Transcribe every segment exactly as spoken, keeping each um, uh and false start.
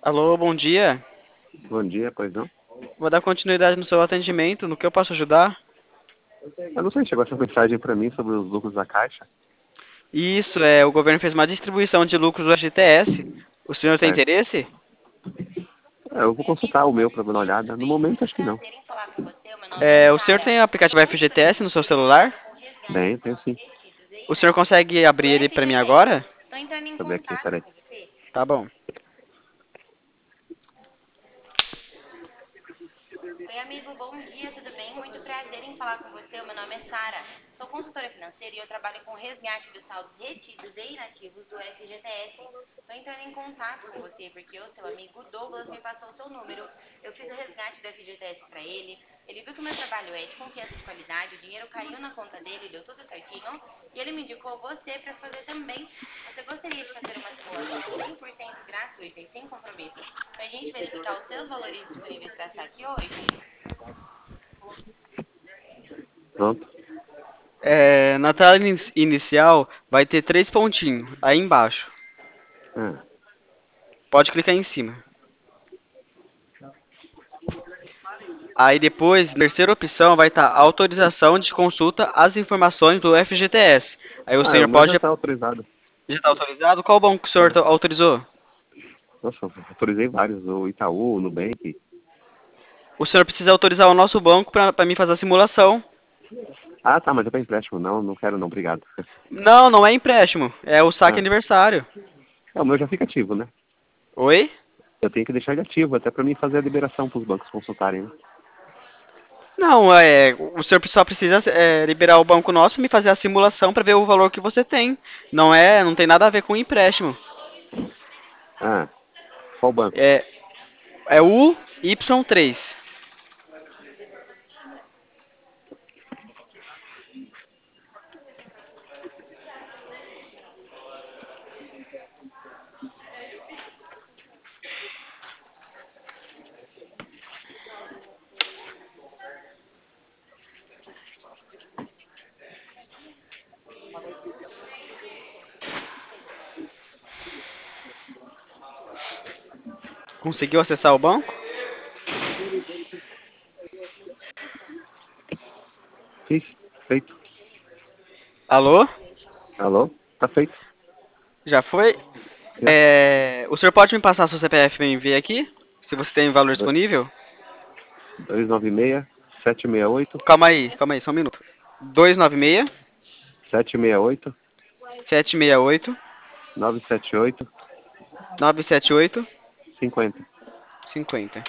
Alô, bom dia. Bom dia, pois não? Vou dar continuidade no seu atendimento. No que eu posso ajudar? Eu não sei, chegou essa mensagem para mim sobre os lucros da Caixa, Isso, é, o governo fez uma distribuição de lucros do F G T S. O senhor tem certo? interesse? É, eu vou consultar o meu para dar uma olhada. No momento, acho que não. É, o senhor tem o aplicativo F G T S no seu celular? Bem, tenho sim. O senhor consegue abrir ele pra mim agora? Deixa eu ver aqui, peraí. Tá bom. Oi, amigo, bom dia, tudo bem? Muito prazer em falar com você. O meu nome é Sara. Sou consultora financeira e eu trabalho com o resgate dos saldos retidos e inativos do F G T S. Estou entrando em contato com você porque o seu amigo Douglas me passou o seu número. Eu fiz o resgate do F G T S para ele. Ele viu que o meu trabalho é de confiança e de qualidade, o dinheiro caiu na conta dele, deu tudo certinho. E ele me indicou você para fazer também. Você gostaria de fazer uma simulação cem por cento gratuita e sem compromisso para a gente verificar os seus valores disponíveis para saque hoje? Pronto. É, na tela ini- inicial vai ter três pontinhos aí embaixo. Ah, Pode clicar em cima. Aí depois, na terceira opção, vai estar autorização de consulta às informações do F G T S. Aí o ah, senhor o meu já pode. está autorizado. Já está autorizado? Qual banco que o senhor É. autorizou? Nossa, eu autorizei vários. O Itaú, o Nubank. O senhor precisa autorizar o nosso banco para mim fazer a simulação. Ah, tá, mas é para empréstimo. Não, não quero não, obrigado. Não, não é empréstimo. É o saque Ah, aniversário. é, o meu já fica ativo, né? Oi? Eu tenho que deixar ele ativo, até para mim fazer a liberação para os bancos consultarem, né? Não, é. O senhor só precisa é, liberar o banco nosso e me fazer a simulação para ver o valor que você tem. Não é, não tem nada a ver com empréstimo. Ah, qual banco? É, é o Y três. Conseguiu acessar o banco? Fiz, feito. Alô? Alô? Tá feito. Já foi? Já. É, o senhor pode me passar seu C P F para mim ver aqui? Se você tem valor disponível? dois nove seis, sete seis oito, Calma aí, calma aí, só um minuto. dois nove seis, sete seis oito, sete seis oito, nove sete oito, nove sete oito, cinquenta. cinquenta.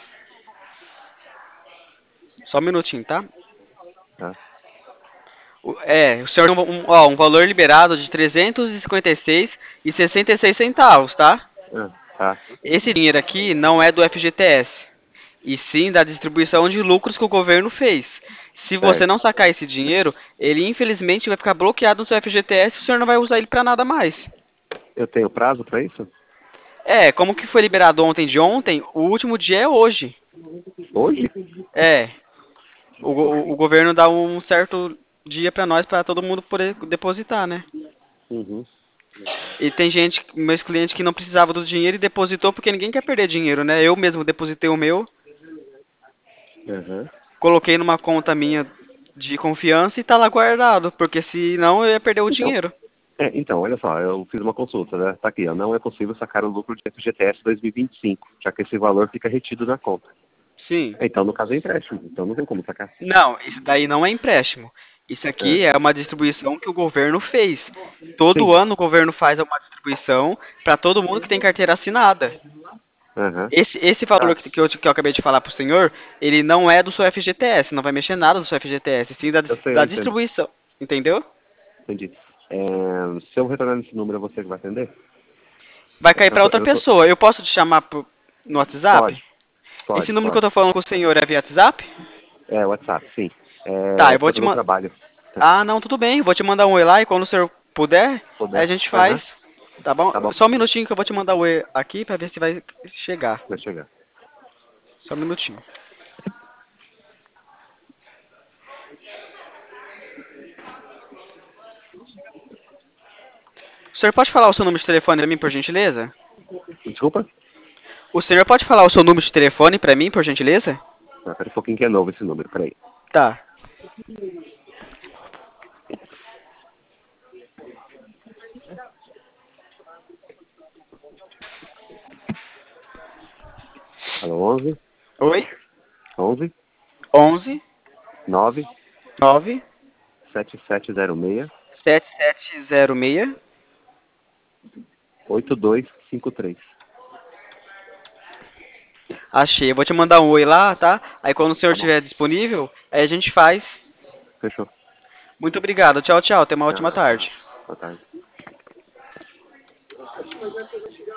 Só um minutinho, tá? Tá. O- É, o senhor tem um, um- ó, um valor liberado de trezentos e cinquenta e seis e sessenta e seis centavos, tá? Ah, tá. Esse dinheiro aqui não é do F G T S, e sim da distribuição de lucros que o governo fez. Se você Certo. não sacar esse dinheiro, ele infelizmente vai ficar bloqueado no seu F G T S e o senhor não vai usar ele pra nada mais. Eu tenho prazo para isso? É, como que foi liberado ontem de ontem, o último dia é hoje. Hoje? É, o, go- o governo dá um certo dia pra nós pra todo mundo poder depositar, né? Uhum. E tem gente, meus clientes que não precisava do dinheiro e depositou porque ninguém quer perder dinheiro, né? Eu mesmo depositei o meu, Uhum. coloquei numa conta minha de confiança e tá lá guardado, porque senão eu ia perder o Então, dinheiro. é, então, olha só, eu fiz uma consulta, né? Tá aqui, ó. Não é possível sacar o lucro de F G T S dois mil e vinte e cinco, já que esse valor fica retido na conta. Sim. Então, no caso, é empréstimo. Então, não tem como sacar. Não, isso daí não é empréstimo. Isso É. aqui é uma distribuição que o governo fez. Todo Sim. ano o governo faz uma distribuição para todo mundo que tem carteira assinada. Aham. Esse, esse valor Tá. que, que, eu, que eu acabei de falar pro senhor, ele não é do seu F G T S, não vai mexer nada do seu F G T S, sim da, Eu dis- sei, eu da entendo. distribuição. Entendeu? Entendi. É, se eu retornar nesse número, é você que vai atender? Vai É cair que eu para tô, outra eu tô... pessoa. Eu posso te chamar pro- no WhatsApp? Pode, Esse pode, número que eu pode. tô falando com o senhor é via WhatsApp? É, WhatsApp, sim. Tá, É, eu porque vou é te do meu mandar. trabalho. Tá. Ah, não, tudo bem. Vou te mandar um oi lá e quando o senhor puder, Se aí a puder. gente faz. Aham. Tá bom? Tá bom. Só um minutinho que eu vou te mandar o oi aqui pra ver se vai chegar. Vai chegar. Só um minutinho. O senhor pode falar o seu número de telefone pra mim, por gentileza? Desculpa? O senhor pode falar o seu número de telefone pra mim, por gentileza? Ah, pera um pouquinho que é novo esse número, peraí. Tá. Alô, onze, Oi? onze, onze, nove, nove, sete sete zero seis, sete sete zero seis, oito dois cinco três. achei. Eu vou te mandar um oi lá, tá? Aí quando o senhor Tá bom, estiver disponível, aí a gente faz. fechou. Muito obrigado. Tchau, tchau. Tenha uma ótima Tchau, tarde. boa tarde.